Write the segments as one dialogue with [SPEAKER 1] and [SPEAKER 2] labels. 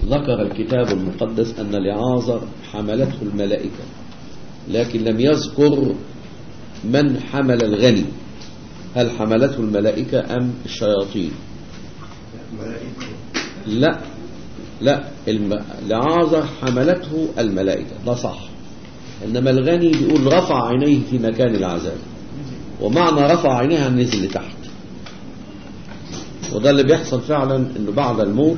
[SPEAKER 1] ذكر الكتاب المقدس أن لعازر حملته الملائكة، لكن لم يذكر من حمل الغني. هل حملته الملائكة أم الشياطين؟ لا لعازر حملته الملائكة، ده صح. إنما الغني بيقول رفع عينيه في مكان العذاب، ومعنى رفع عينيها نزل لتحت. وده اللي بيحصل فعلا، إنه بعد الموت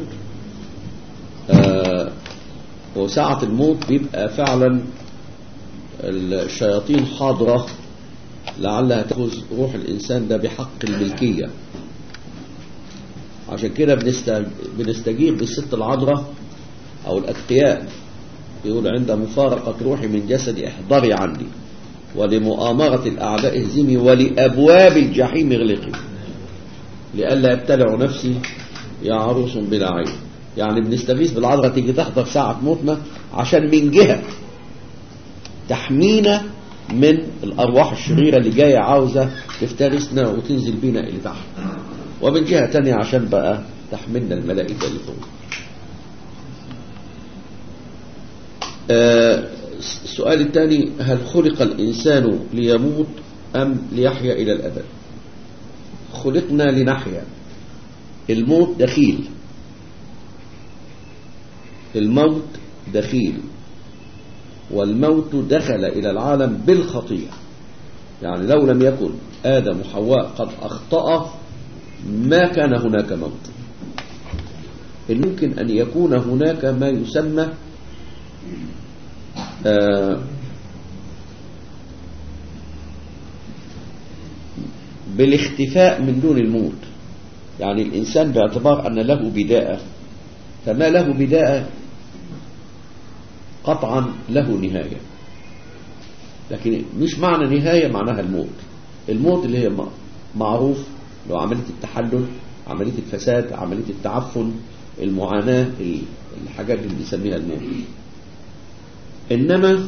[SPEAKER 1] وساعة الموت بيبقى فعلا الشياطين حاضرة لعلها تأخذ روح الإنسان ده بحق الملكية. عشان كده بنستجيب بالست العذراء أو الأتقياء، يقول عند مفارقة روحي من جسدي احضري عني، ولمؤامرة الأعداء اهزمي، ولأبواب الجحيم اغلقي، لئلا يبتلع نفسي يا عروس بلا عين. يعني بنستغيث بالعذراء تيجي تحضر ساعة موتنا، عشان من جهة تحمينا من الأرواح الشريرة اللي جاية عاوزة تفترسنا وتنزل بينا إلى تحت، ومن جهة تانية عشان بقى تحملنا الملائكة اللي فوق. السؤال الثاني: هل خلق الإنسان ليموت أم ليحيا إلى الأبد؟ خلقنا لنحيا. الموت دخيل، الموت دخيل، والموت دخل إلى العالم بالخطيئة. يعني لو لم يكن آدم وحواء قد أخطأ ما كان هناك موت. يمكن أن يكون هناك ما يسمى بالاختفاء من دون الموت. يعني الإنسان باعتبار أن له بداءة، فما له بداءة قطعا له نهاية، لكن مش معنى نهاية معناها الموت. الموت اللي هي معروف، لو عملية التحلل، عملية الفساد، عملية التعفن، المعاناة، الحاجات اللي بنسميها الموت. إنما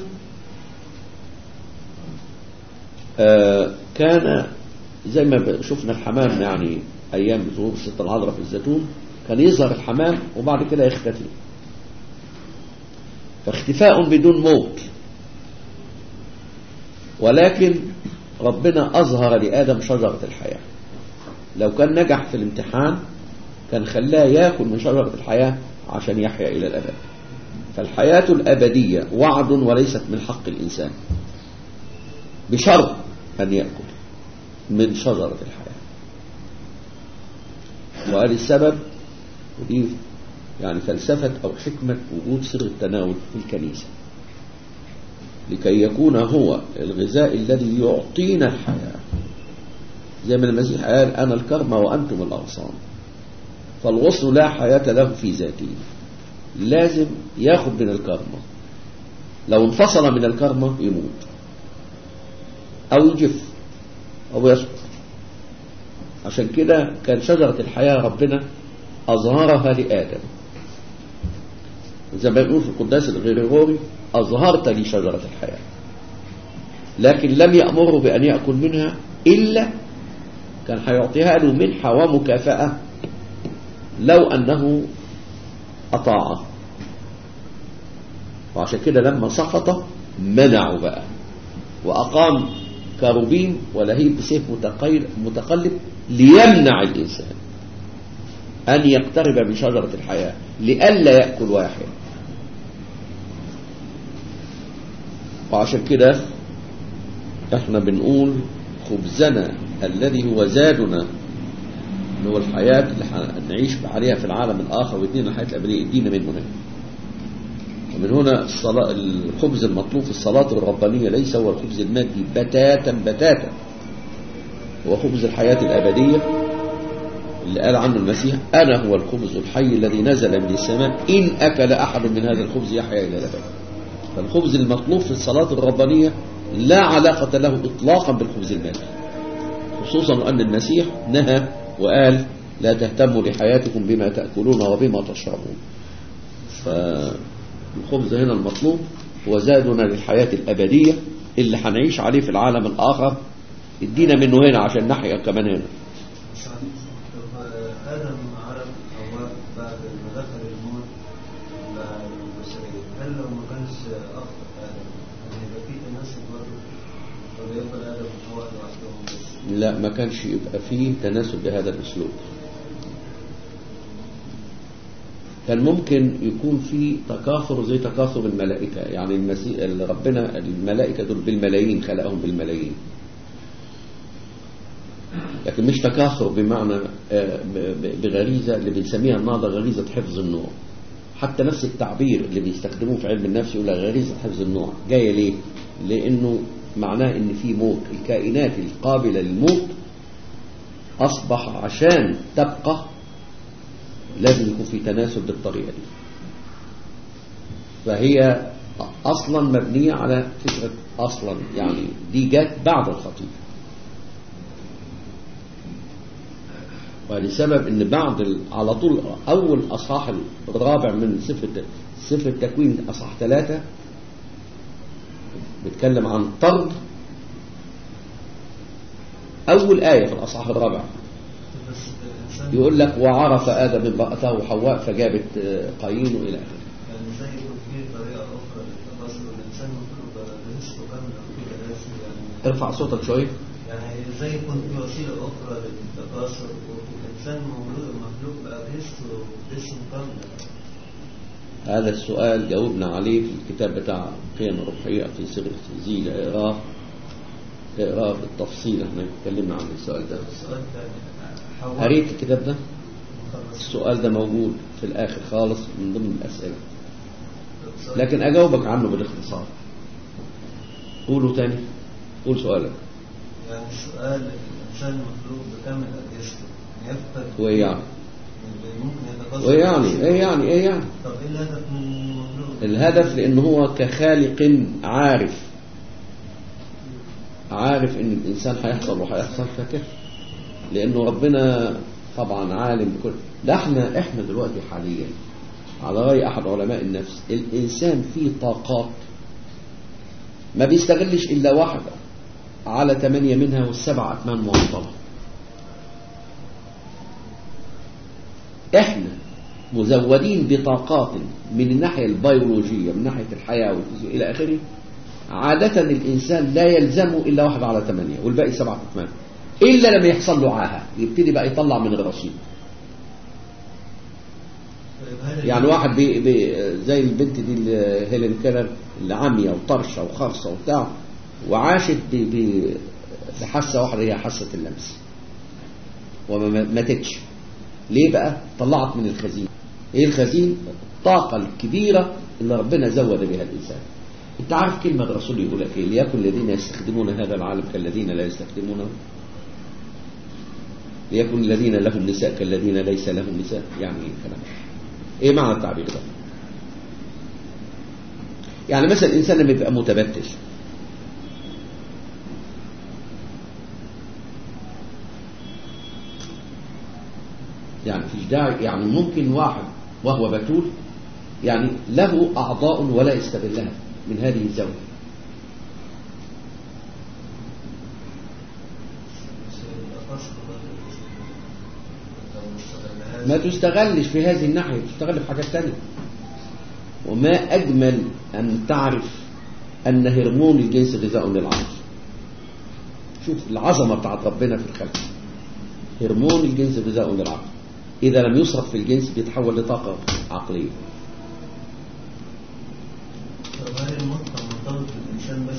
[SPEAKER 1] كان زي ما شفنا الحمام، يعني أيام ظهور الست العذراء في الزيتون كان يظهر الحمام وبعد كده يختفي، فاختفاء بدون موت. ولكن ربنا أظهر لآدم شجرة الحياة. لو كان نجح في الامتحان كان خلاه يأكل من شجرة الحياة عشان يحيا إلى الأبد. فالحياة الأبدية وعد وليست من حق الإنسان، بشرط أن يأكل من شجرة الحياة. وهذا السبب، ودي يعني فلسفة أو حكمة وجود سر التناول في الكنيسة، لكي يكون هو الغذاء الذي يعطينا الحياة. زي ما المسيح قال: أنا الكرمة وأنتم الأغصان. فالغصن لا حياة له في ذاته، لازم ياخد من الكرمة. لو انفصل من الكرمة يموت أو يجف أو يسقط. عشان كده كان شجرة الحياة ربنا أظهرها لآدم، زي ما يقول في القداس الغريغوري: أظهرت لي شجرة الحياة. لكن لم يأمره بأن يأكل منها، إلا كان هيعطيها له منحة ومكافأة لو أنه أطاعه. وعشان كده لما سقط منعه بقى، وأقام كروبيم ولهيب بسيف متقلب ليمنع الإنسان أن يقترب من شجرة الحياة لئلا يأكل ويحيا. وعشان كده احنا بنقول: خبزنا الذي هو زادنا، اللي هو الحياة اللي هنعيش عليها في العالم الآخر، ويدينا الحياة الأبدية، يدينا منه هنا. ومن هنا الخبز المطلوب في الصلاة الربانية ليس هو الخبز المادي بتاتا، هو خبز الحياة الأبدية اللي قال عنه المسيح: أنا هو الخبز الحي الذي نزل من السماء، إن أكل أحد من هذا الخبز يحيا إلى الأبد. فالخبز المطلوب في الصلاة الربانية لا علاقة له إطلاقا بالخبز المادي، خصوصا أن المسيح نهى وقال: لا تهتموا لحياتكم بما تأكلون وبما تشربون. فالخبز هنا المطلوب هو زادنا للحياة الأبدية اللي هنعيش عليه في العالم الآخر، ادينا منه هنا عشان نحيا كمان هنا.
[SPEAKER 2] آدم عرف حواء بعد ما دخل الموت أخطأ آدم يبقى في تناسب برضه، ولا يفضل آدم وحواء لوحدهم بس؟
[SPEAKER 1] لا، ما كانش يبقى فيه تناسب بهذا الأسلوب. كان ممكن يكون في تكاثر زي تكاثر الملائكة، يعني ربنا الملائكة دول بالملايين، خلقهم بالملايين، لكن مش تكاثر بمعنى بغريزة اللي بنسميها النهارده غريزة حفظ النوع. حتى نفس التعبير اللي بيستخدموه في علم النفس يقول غريزة حفظ النوع، جاية ليه؟ لأنه معناه إن في موت، الكائنات القابلة للموت أصبح عشان تبقى لازم يكون في تناسب بالطريقة دي. فهي أصلا مبنية على فكرة أصلا، يعني دي جت بعد الخطيئة، ولسبب ان بعد على طول اول اصحاح الرابع من سفر التكوين اصحاح 3 بيتكلم عن طرد. اول آية في الاصحاح الرابع يقول لك وعرف آدم امرأته حواء فجابت قايين الى اخره.
[SPEAKER 2] يعني ازاي يكون في طريقة اخرى للتواصل الانسان مطلوب برزقه كاملة وكده يعني؟
[SPEAKER 1] ارفع صوتك شوية.
[SPEAKER 2] يعني ازاي يكون في وسيلة اخرى للتكاثر والانسان مخلوق برزقه كاملة؟
[SPEAKER 1] هذا السؤال جاوبنا عليه في الكتاب بتاع قيم الروحية في صيغة التنزيل، اقراه بالتفصيل. احنا اتكلمنا عن السؤال ده. قريت الكتاب ده؟ السؤال ده موجود في الاخر خالص من ضمن الاسئلة، لكن اجاوبك عنه بالاختصار. قوله تاني، قول سؤالك.
[SPEAKER 2] يعني السؤال الانسان مخلوق بكامل اجهزته، يفقد
[SPEAKER 1] وايه يعني؟
[SPEAKER 2] ممكن يتكاثر.
[SPEAKER 1] ايه يعني؟
[SPEAKER 2] طب ايه الهدف من المخلوق؟
[SPEAKER 1] الهدف لان هو كخالق عارف ان الانسان هيحصل وهيحصل فكر، لانه ربنا طبعا عالم بكل ده. احنا دلوقتي حاليا على رأي احد علماء النفس الانسان فيه طاقات ما بيستغلش الا 1/8 منها، والسبع أكمام معطلة. احنا مزودين بطاقات من الناحية البيولوجية، من ناحية الحياة والفيزياء إلى آخره. عادة الإنسان لا يلزمه إلا 1/8 والباقي 7 أكمام، إلا لما يحصل له عاهة يبتدي بقى يطلع من الرصيد. يعني واحد زي البنت دي هيلين كيلر اللي عامية وطرشة وخرصة وبتاع، وعاشت بحاسة واحدة هي حاسة اللمس وما ماتتش. ليه بقى؟ طلعت من الخزين. ايه الخزين؟ الطاقة الكبيرة اللي ربنا زود بها الإنسان. انت عارف كلمة الرسول يقول لك ايه؟ ليكن الذين يستخدمون هذا العالم كالذين لا يستخدمونه، ليكن الذين لهم نساء كالذين ليس لهم نساء. يعني ايه الكلام؟ ايه معنى التعبير ده؟ يعني مثلا الإنسان لما يبقى متبتل يعني فيش داعي، يعني ممكن واحد وهو بتول يعني له أعضاء ولا يستغلها من هذه الزاوية. ما تستغلش في هذه الناحية، تستغل في حاجات تانية. وما أجمل أن تعرف أن هرمون الجنس غذاء للعقل. شوف العظمة بتاعت ربنا في الخلق. هرمون الجنس غذاء للعقل، إذا لم يصرف في الجنس بيتحول لطاقة عقلية. دي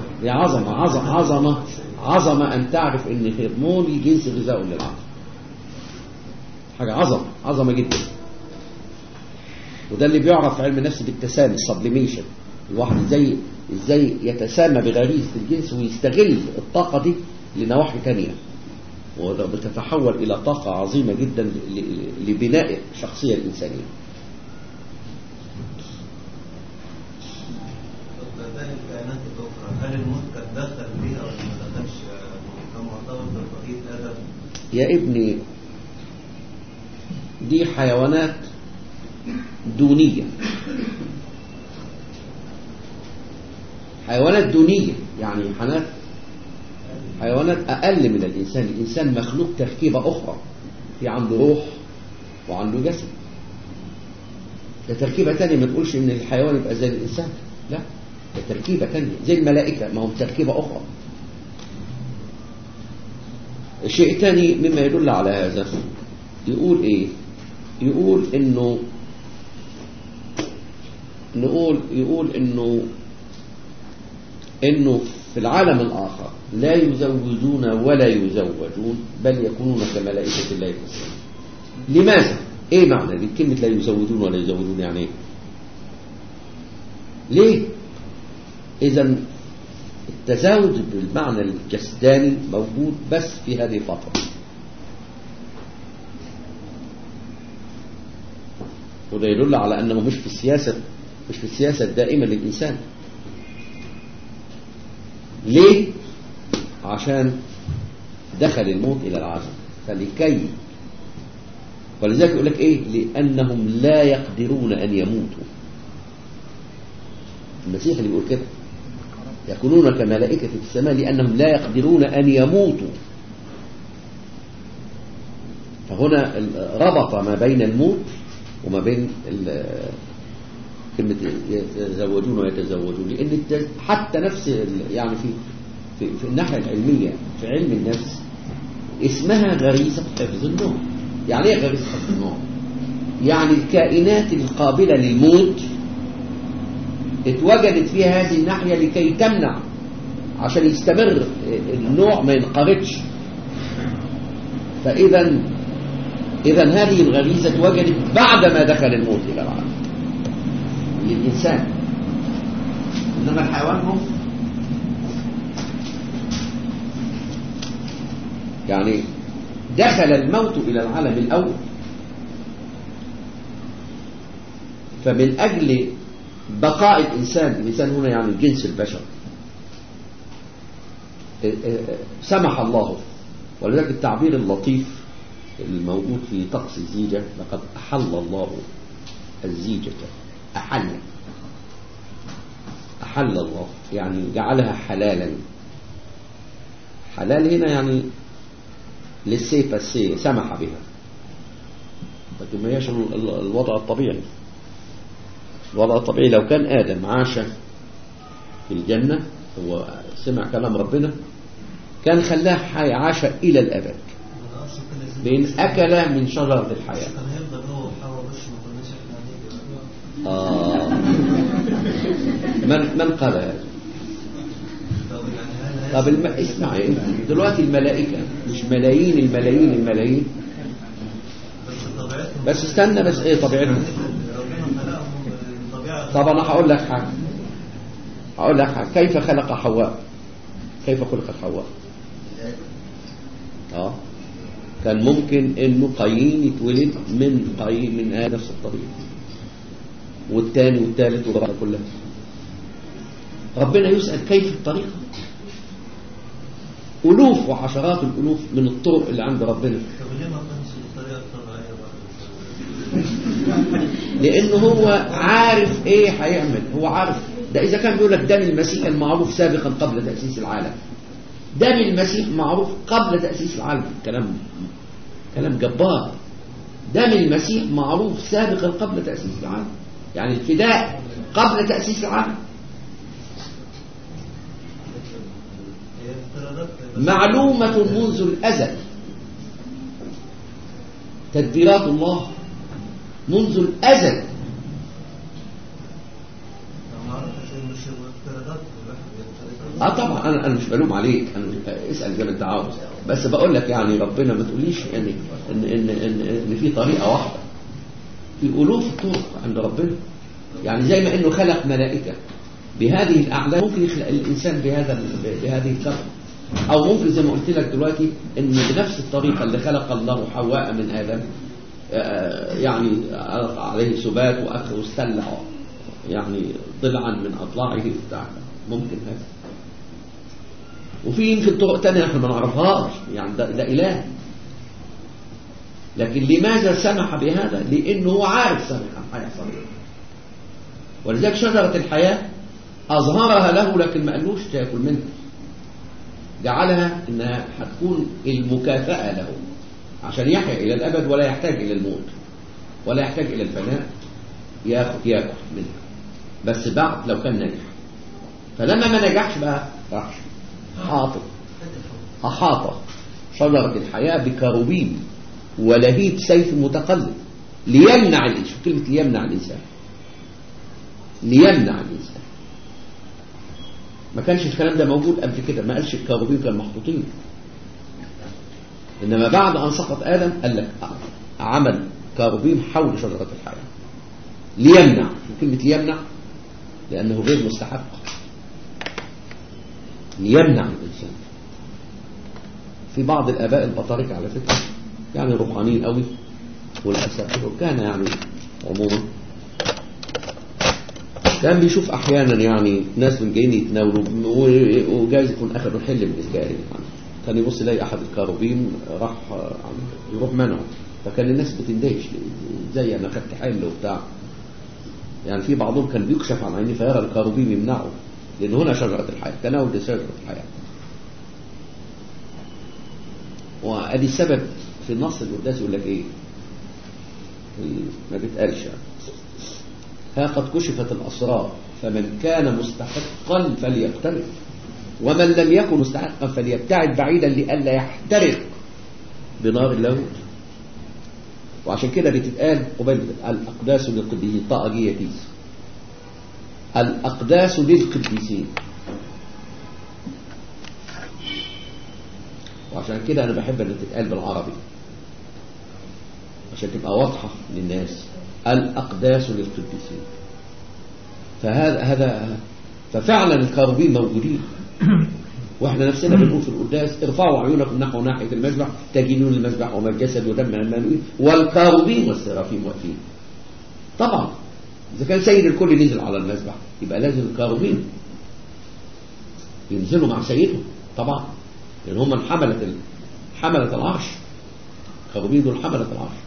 [SPEAKER 1] عظمة أن تعرف أن هرمون الجنس غذاء للعقل. حاجة عظمة جدا. وده اللي بيعرف في علم النفس بالتسامي، السبليميشن. الواحد ازاي يتسامى بغريزة الجنس ويستغل الطاقة دي لنواحي تانية، وبتتحول إلى طاقة عظيمة جدا لبناء الشخصية الإنسانية.
[SPEAKER 2] الكائنات الأخرى هل الموت كان دخل بيها ولا ما دخلش؟ كان مرتبط بقضية آدم؟
[SPEAKER 1] يا ابني دي حيوانات دونية، حيوانات دونية، يعني حيوانات أقل من الإنسان. الإنسان مخلوق تركيبة أخرى، في عنده روح وعنده جسد. ده تركيبة تانية، ما تقولش إن الحيوان يبقى زي الإنسان. لا، ده تركيبة تانية زي الملائكة، ما هم تركيبة أخرى. شيء تاني مما يدل على هذا، يقول إيه؟ يقول إنه يقول إنه في العالم الآخر لا يزوجون ولا يزوجون، بل يكونون كملائكة الله في السماء. لماذا؟ إيه معنى دي كلمة لا يزوجون ولا يزوجون؟ يعني إيه؟ ليه؟ إذن التزاوج بالمعنى الجسداني موجود بس في هذه الفترة، وده يدل على أنه مش في السياسة الدائمة للإنسان. ليه؟ عشان دخل الموت إلى العالم، فلكي، ولذلك يقول لك إيه؟ لأنهم لا يقدرون أن يموتوا. المسيح اللي بيقول كده يكونون كملائكة في السماء لأنهم لا يقدرون أن يموتوا. فهنا ربط ما بين الموت وما بين كلمة يتزوجون ويتزوجون، لأن حتى نفس يعني في الناحية العلمية في علم النفس اسمها غريزة حفظ النوع. يعني ايه غريزة حفظ النوع؟ يعني الكائنات القابلة للموت اتوجدت فيها هذه الناحية لكي تمنع، عشان يستمر النوع ما ينقرضش. فإذا هذه الغريزة اتوجدت بعد ما دخل الموت إلى العالم للإنسان، إنما الحيوان هم يعني دخل الموت إلى العالم الأول، فمن أجل بقاء الإنسان هنا يعني جنس البشر سمح الله. ولذلك التعبير اللطيف الموجود في طقس الزيجة، لقد أحل الله الزيجة. أحل الله يعني جعلها حلالا. حلال هنا يعني للسي باسي، سمح بها، لكن ما هيش الوضع الطبيعي. الوضع الطبيعي لو كان آدم عاش في الجنة، هو سمع كلام ربنا، كان خلاه عاش إلى الأبد، لأن أكل من شجرة الحياة. من قال هذا؟ طب اسمع، دلوقتي الملائكة مش ملايين الملايين، بس استنى، بس ايه طبيعتهم؟ طب انا هقول لك حاجة. كيف خلق حواء؟ كيف خلقت حواء؟ كان ممكن انه قايين يتولد من نفس الطريقة، والثاني والثالث والرابع كلها. ربنا يسأل كيف الطريقة؟ ألوف وعشرات الألوف من الطرق اللي عند ربنا. لأنه هو عارف ايه هيعمل. هو عارف ده. إذا كان بيقول لك دم المسيح المعروف سابقا قبل تأسيس العالم، دم المسيح معروف قبل تأسيس العالم، كلام جبار. دم المسيح معروف سابقا قبل تأسيس العالم، يعني الفداء قبل تأسيس العالم معلومة منذ الأزل. تدبيرات الله منذ الأزل. طبعا أنا مش بلوم عليك، أنا اسأل زي ما أنت عاوز، بس بقول لك يعني ربنا ما تقوليش يعني إن في طريقة واحدة، في ألوف الطرق عند ربنا. يعني زي ما إنه خلق ملائكة بهذه الأعلام، ممكن يخلق الإنسان بهذه الخلق، أو ممكن زي ما قلت لك دلوقتي إن بنفس الطريقة اللي خلق الله حواء من آدم، يعني عليه سبات وأخذ واستلع يعني ضلعا من أضلاعه بتاعه، ممكن هذا. وفي يمكن طرق تانية احنا ما نعرفهاش، يعني ده إله. لكن لماذا سمح بهذا؟ لأنه هو عارف سمح هيحصل. ولذلك شجرة الحياة أظهرها له، لكن ما قالوش تأكل منها، جعلها إنها هتكون المكافأة له عشان يحيا إلى الأبد، ولا يحتاج إلى الموت ولا يحتاج إلى الفناء، يأكل منها. بس بعد لو كان ناجح. فلما ما نجحش بقى راح أحاط شجرة الحياة بكروبيم ولهيب سيف متقلب ليمنع الإنسان. كلمة ليمنع الإنسان، ليمنع الإنسان. ما كانش الكلام ده موجود قبل كده، ما قالش الكروبيم كانوا محطوطين. إنما بعد أن سقط آدم قال لك عمل كروبيم حول شجرة الحياة ليمنع. كلمة ليمنع لأنه غير مستحق، ليمنع الإنسان. في بعض الآباء البطاركة على فكرة يعني روحانيين قوي والأساطير، كان يعني عموما كان بيشوف أحيانا يعني ناس من جايين يتناولوا وجايز يكون أخذوا حل من الجاري يعني. كان يبص يلاقي أحد الكاروبيم راح يروح منعه، فكان الناس بتندهش زي أنا خدت حل وبتاع يعني. في بعضهم كان بيكشف عن عينيه فيرى الكاروبيم يمنعه، لأن هنا شجرة الحياة، تناول شجرة الحياة. وأدي السبب في النص القداس يقول لك إيه، ما بيتقالش يعني. ها قد كشفت الأسرار فمن كان مستحقا فليقترب ومن لم يكن مستحقا فليبتعد بعيدا لئلا يحترق بنار اللاهوت. وعشان كده بتتقال قبيل الأقداس للقديسين، طاقية تيس، الأقداس للقديسين. وعشان كده أنا بحب أن تتقال بالعربي عشان تبقى واضحة للناس، الأقداس للقديسين. ففعلا الكاروبين موجودين، واحنا نفسنا بنقول في القداس ارفعوا عيونكم نحو ناحية المذبح تجدون المذبح وما الجسد ودم المنوي والكاروبين والسرافيم واقفين. طبعا إذا كان سيد الكل نزل على المذبح يبقى لازم الكاروبين ينزلوا مع سيدهم طبعا، لأن هم حملة العرش. الكاروبين دول حملة العرش.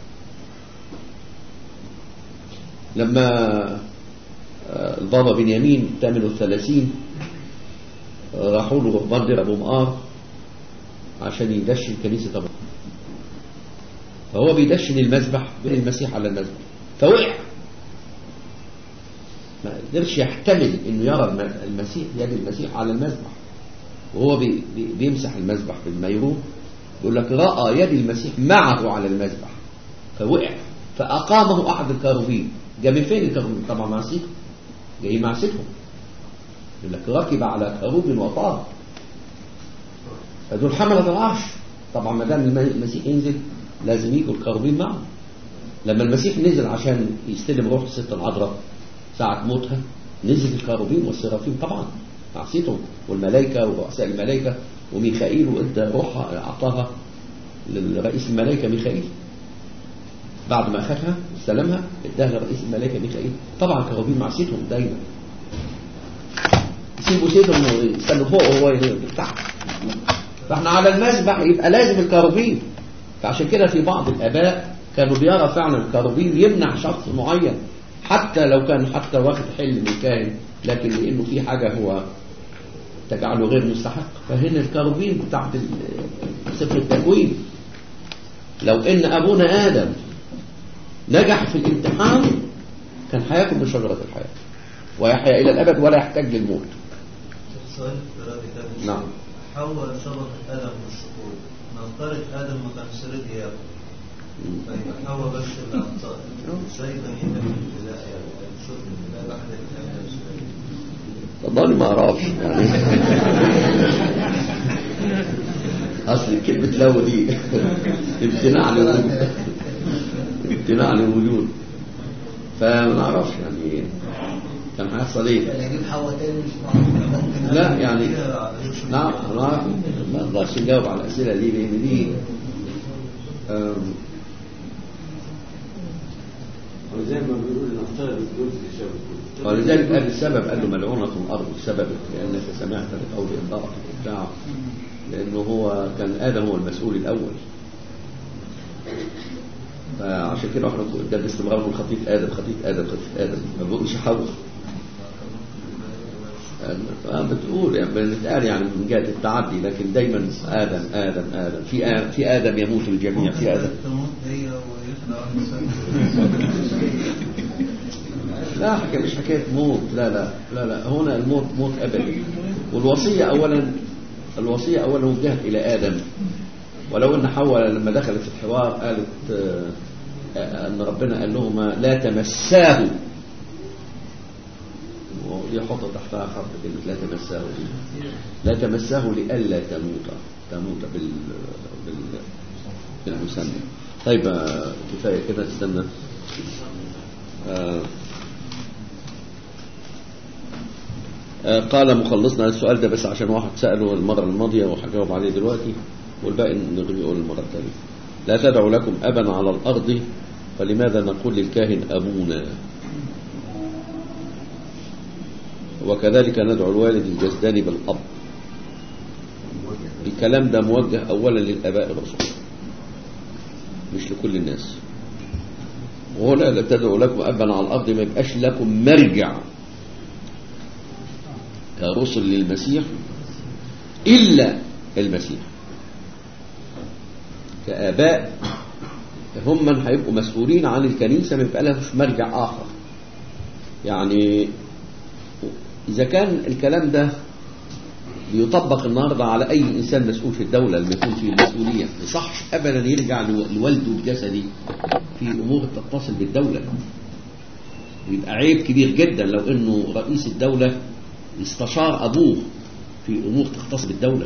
[SPEAKER 1] لما البابا بنيامين 38 راحوا له رهبان دير أبو مقار عشان يدشن كنيسة أبو مقار، فهو بيدشن المذبح بين المسيح على المذبح فوقع، ما قدرش يحتمل انه يرى المسيح يد المسيح على المذبح، وهو بيمسح المذبح بالميرون يقول لك رأى يد المسيح معه على المذبح فوقع، فأقامه أحد الكاروبين. جاء من فين الكاروبين؟ طبعا مع سيدهم، جاي مع سيدهم، يقول لك ركب على كاروب وطار. فدول حملة العرش طبعا، ما دام المسيح ينزل لازم يجوا الكاروبين معه. لما المسيح نزل عشان يستلم روح الست العذراء ساعة موتها نزل الكاروبين والسرافيم طبعا مع سيدهم، والملائكة ورؤساء الملائكة، وميخائيل وادى روحها اعطاها للرئيس الملائكة ميخائيل، بعد ما أخذها استلمها اداها لرئيس الملائكة ميخائيل. طبعا الكاروبين مع سيدهم دايما، يسيبوا سيدهم ويستنوا فوق وهو تحت. فاحنا على المذبح يبقى لازم الكاروبين. فعشان كده في بعض الآباء كانوا بيرى فعلا الكاروبين يمنع شخص معين حتى لو كان حتى واخد حل من كاهن، لكن لأنه في حاجة هو تجعله غير مستحق. فهنا الكاروبين بتاعت سفر التكوين، لو ان ابونا آدم نجح في الامتحان كان هياكل من شجرة الحياة ويحيا إلى الأبد ولا يحتاج للموت. نعم.
[SPEAKER 2] حواء سبقت آدم بالسقوط، نفترض آدم ما كانش رضي ياكل، فيبقى حواء بس اللي أخطأت. إزاي بني آدم لا يشوف لا أحد
[SPEAKER 1] والله ما أعرفش يعني أصل كلمة لو دي امتناع للوجود، امتناع للوجود، فما نعرفش يعني كان هيحصل ايه. لا يعني لا ما اقدرش نجاوب على الاسئله دي لان دي
[SPEAKER 3] وزي ما بيقول نفترض الجزء شبه،
[SPEAKER 1] ولذلك قال السبب قال له ملعونة الارض بسببك لانك سمعت لقول الضغط بتاعه، لانه هو كان ادم هو المسؤول الاول. فعشان كده احنا ده باستمرار من خطيئة آدم خطيئة آدم خطيئة آدم، ما بقولش حواء. بتقول يعني بنتقال يعني من جهة التعدي، لكن دايما آدم آدم آدم في آدم يموت الجميع، في آدم لا حكاية مش حكاية موت، لا لا لا لا، هنا الموت موت أبدي. والوصية أولا وجهت إلى آدم، ولو أن حواء لما دخلت في الحوار قالت أن ربنا قال لهما لا تمساه، يحط تحتها خط كلمة لا تمساه، لا تمساه لئلا تموت بالمسمى. طيب كفاية كده، استنى. قال مخلصنا السؤال ده بس عشان واحد سأله المرة الماضية وهجاوب عليه دلوقتي، والباقي نقول المرة التالية. لا تدعوا لكم أبا على الأرض، فلماذا نقول للكاهن أبونا؟ وكذلك ندعو الوالد الجسداني بالأب. الكلام ده موجه أولا للآباء الرسول مش لكل الناس. وهنا لا تدعوا لكم أبا على الأرض ما يبقاش لكم مرجع كرسل للمسيح إلا المسيح. كآباء هم من هيبقوا مسؤولين عن الكنيسة، ما يبقى لهمش مرجع آخر. يعني إذا كان الكلام ده بيطبق النهاردة على أي إنسان مسؤول في الدولة اللي يكون فيه المسؤولية، ما يصحش أبدا يرجع لوالده الجسدي في أمور تتصل بالدولة. ويبقى عيب كبير جدا لو إنه رئيس الدولة استشار أبوه في أمور تختص بالدولة.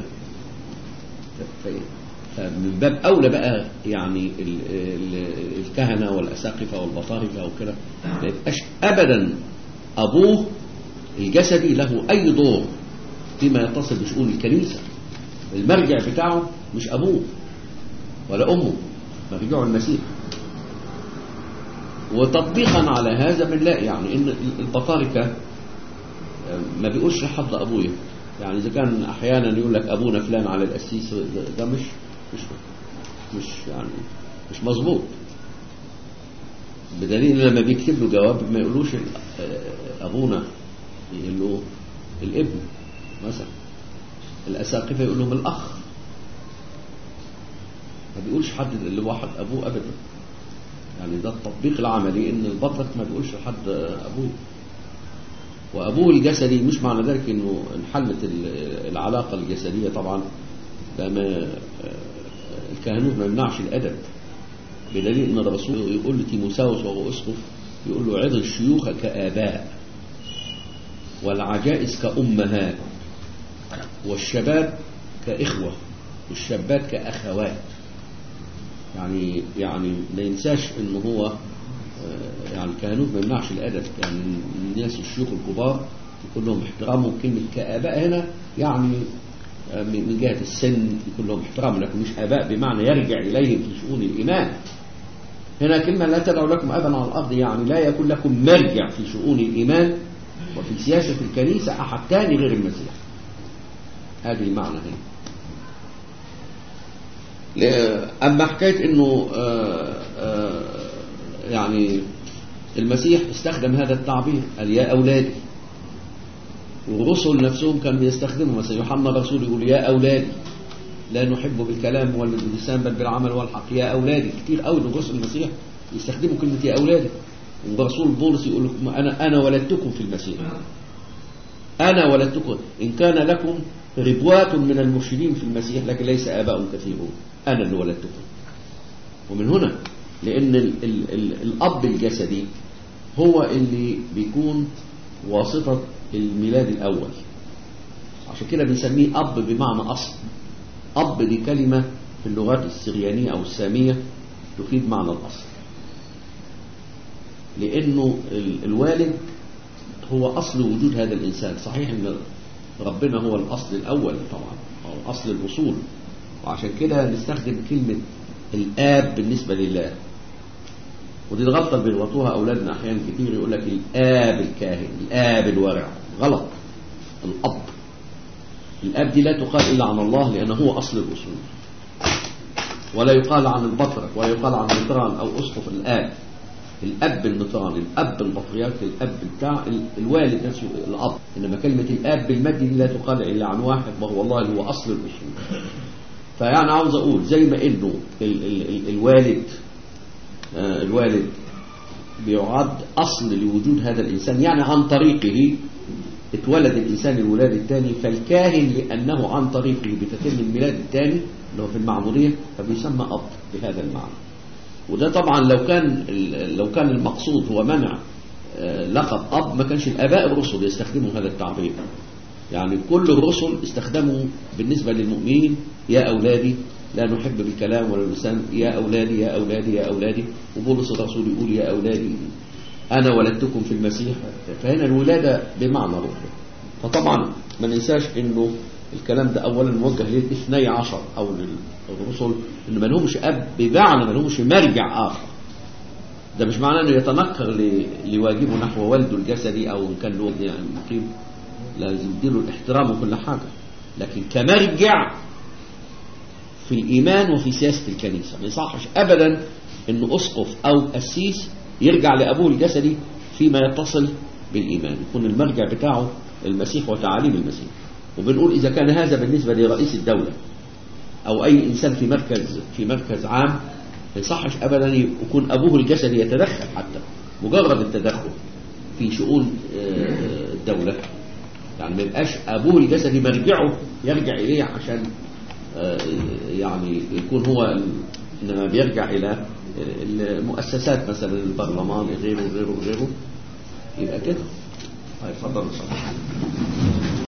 [SPEAKER 1] فمن باب أولى بقى يعني الكهنة والأساقفة والبطاركة وكده ما يبقاش أبدا أبوه الجسدي له أي دور فيما يتصل بشؤون الكنيسة. المرجع بتاعه مش أبوه ولا أمه، مرجعه المسيح. وتطبيقا على هذا بنلاقي يعني إن البطاركة ما بيقولش لحد أبويا. يعني إذا كان أحيانا يقول لك أبونا فلان على الأسيس، ده مش يعني مش مظبوط. بدليل لما بيكتب له جواب ما يقولوش أبونا، يقول له الابن مثلا. الأساقفة يقول لهم الأخ، ما بيقولش حد لواحد أبوه أبدا. يعني ده التطبيق العملي، إن البطرك ما بيقولش لحد أبوه. وأبوه الجسدي مش معنى ذلك إنه انحلت العلاقة الجسدية طبعا، لما الكهنوت ما يمنعش الأدب. بدليل إن الرسول يقول لتيموثاوس وهو أسقف، يقول له عظ الشيوخ كآباء والعجائز كأمهات والشباب كإخوة والشابات كأخوات. يعني ما ينساش إنه هو يعني الكهنوت ما يمنعش الأدب. يعني الناس الشيوخ الكبار يكون لهم احترام. كلمة كآباء هنا يعني من جهة السن يكون لهم احترام، لكن مش آباء بمعنى يرجع إليهم في شؤون الإيمان. هنا كلمة لا تدعوا لكم أبا على الأرض يعني لا يكون لكم مرجع في شؤون الإيمان وفي سياسة الكنيسة أحد تاني غير المسيح. هذه المعنى هنا. أما حكاية إنه يعني المسيح استخدم هذا التعبير قال يا أولادي، والرسل نفسهم كانوا بيستخدموا. مثلا يوحنا الرسول يقول يا أولادي لا نحب بالكلام ولا باللسان بل بالعمل والحق. يا أولادي كتير قوي الرسل المسيح يستخدموا كلمة يا أولادي. والرسول بولس يقول لكم أنا ولدتكم في المسيح، أنا ولدتكم. إن كان لكم ربوات من المرشدين في المسيح لكن ليس آباء كثيرون، أنا اللي ولدتكم. ومن هنا لأن الأب الجسدي هو اللي بيكون واسطة الميلاد الأول، عشان كده بنسميه أب بمعنى أصل. أب دي كلمة في اللغات السريانية أو السامية تفيد معنى الأصل، لأنه الوالد هو أصل وجود هذا الإنسان. صحيح أن ربنا هو الأصل الأول طبعا، أو أصل الأصول، وعشان كده نستخدم كلمة الآب بالنسبة لله. ودي الغلطة اللي بيغلطوها أولادنا أحيانا كتير، يقول لك الآب الكاهن، الآب الورع. غلط. الآب دي لا تقال إلا عن الله لأنه هو أصل الأصول، ولا يقال عن البطرك ولا يقال عن المطران أو أسقف الآب. الأب المطران، الأب البطريرك، الأب بتاع الوالد نفسه الأب. إنما كلمة الآب بالمد لا تقال إلا عن واحد وهو الله اللي هو أصل الأصول. فيعني عاوز أقول زي ما إنه الوالد بيعد أصل لوجود هذا الإنسان، يعني عن طريقه اتولد الإنسان الولاد الثاني، فالكاهن لأنه عن طريقه بتتم الميلاد الثاني اللي هو في المعمودية فبيسمى أب بهذا المعنى. وده طبعا لو كان المقصود هو منع لقب أب ما كانش الآباء الرسل يستخدموا هذا التعبير. يعني كل الرسل استخدموا بالنسبة للمؤمنين يا أولادي لا نحب بالكلام ولا اللسان، يا أولادي يا أولادي يا أولادي، وبولس الرسول يقول يا أولادي أنا ولدتكم في المسيح. فهنا الولادة بمعنى روحي. فطبعا ما ننساش إنه الكلام ده أولا موجه للاثني عشر أو للرسل، إنه ما لهمش أب بمعنى ما لهمش مرجع آخر. ده مش معناه إنه يتنكر لواجبه نحو والده الجسدي أو إن كان له يعني مقيم، لازم يديله الاحترام وكل حاجة، لكن كمرجع في الإيمان وفي سياسة الكنيسة ما يصحش أبدا إنه أسقف أو قسيس يرجع لأبوه الجسدي فيما يتصل بالإيمان، يكون المرجع بتاعه المسيح وتعاليم المسيح. وبنقول إذا كان هذا بالنسبة لرئيس الدولة أو أي إنسان في مركز عام ما يصحش أبدا يكون أبوه الجسدي يتدخل، حتى مجرد التدخل في شؤون الدولة يعني ما يبقاش أبوه الجسدي مرجعه يرجع إليه عشان يعني يكون هو إنما بيرجع إلى المؤسسات مثلا البرلمان غيره غيره غيره، يبقى كده. طيب اتفضل.